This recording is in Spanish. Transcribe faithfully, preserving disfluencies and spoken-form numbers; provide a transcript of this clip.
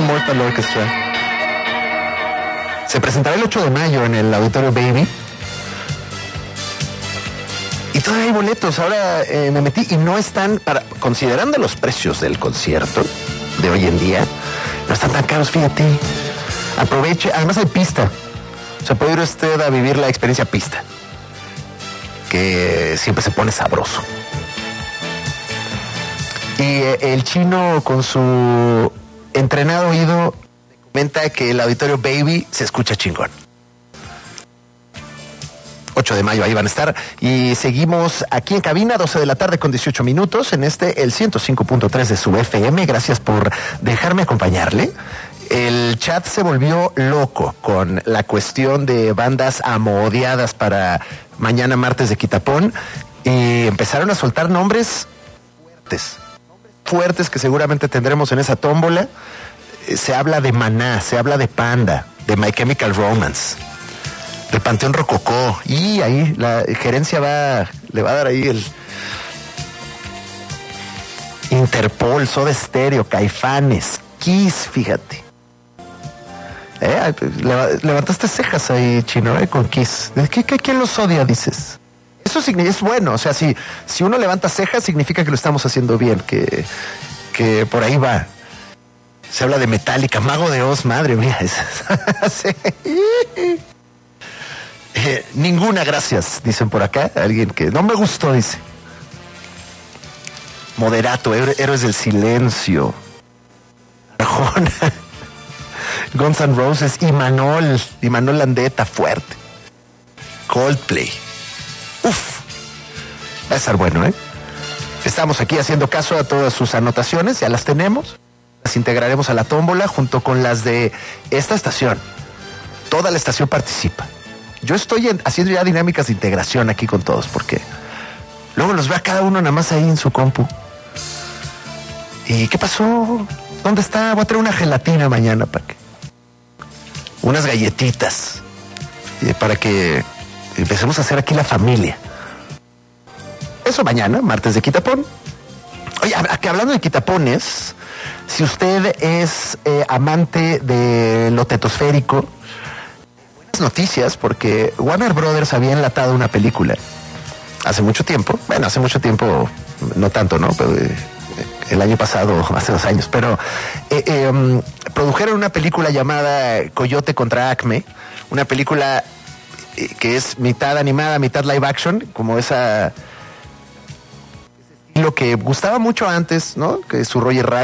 Immortal Orchestra. Se presentará el ocho de mayo en el Auditorio Baby. Y todavía hay boletos. Ahora eh, me metí y no están, para, considerando los precios del concierto de hoy en día, no están tan caros, fíjate. Aproveche, además hay pista. O sea, puede ir usted a vivir la experiencia pista, que siempre se pone sabroso. Y eh, el chino, con su entrenado oído, comenta que el Auditorio Baby se escucha chingón. ocho de mayo, ahí van a estar. Y seguimos aquí en cabina, doce de la tarde con dieciocho minutos, en este, el ciento cinco punto tres de su F M. Gracias por dejarme acompañarle. El chat se volvió loco con la cuestión de bandas amoodiadas para mañana martes de Quitapón. Y empezaron a soltar nombres fuertes. fuertes que seguramente tendremos en esa tómbola. Se habla de Maná, se habla de Panda, de My Chemical Romance, del Panteón Rococó, y ahí la gerencia va, le va a dar ahí el Interpol, Soda Stereo, Caifanes, Kiss, fíjate. Eh, levantaste cejas ahí, chino, eh, con Kiss. ¿Qué, qué, ¿Quién los odia, dices? Eso es bueno, o sea, si, si uno levanta cejas significa que lo estamos haciendo bien, que, que por ahí va. Se habla de Metallica, Mago de Oz, madre mía. Sí. eh, ninguna, gracias, dicen por acá. Alguien que no me gustó, dice. Moderato, Héroes del Silencio, Arjona, Guns N' Roses, Imanol, Imanol Landeta, fuerte. Coldplay. Uf, va a estar bueno, ¿eh? Estamos aquí haciendo caso a todas sus anotaciones, ya las tenemos. Las integraremos a la tómbola junto con las de esta estación. Toda la estación participa. Yo estoy en, haciendo ya dinámicas de integración aquí con todos, porque luego los ve a cada uno nada más ahí en su compu. ¿Y qué pasó? ¿Dónde está? Voy a traer una gelatina mañana para que... unas galletitas. eh, para que empecemos a hacer aquí la familia. Eso mañana, martes de Quitapón. Oye, aquí hablando de quitapones, si usted es eh, amante de lo tetosférico, buenas noticias, porque Warner Brothers había enlatado una película hace mucho tiempo. Bueno, hace mucho tiempo, no tanto, ¿no? Pero, eh, el año pasado, hace dos años, pero eh, eh, um, produjeron una película llamada Coyote contra Acme, una película eh, que es mitad animada, mitad live action, como esa... lo que gustaba mucho antes, ¿no? Que su Roger Rabbit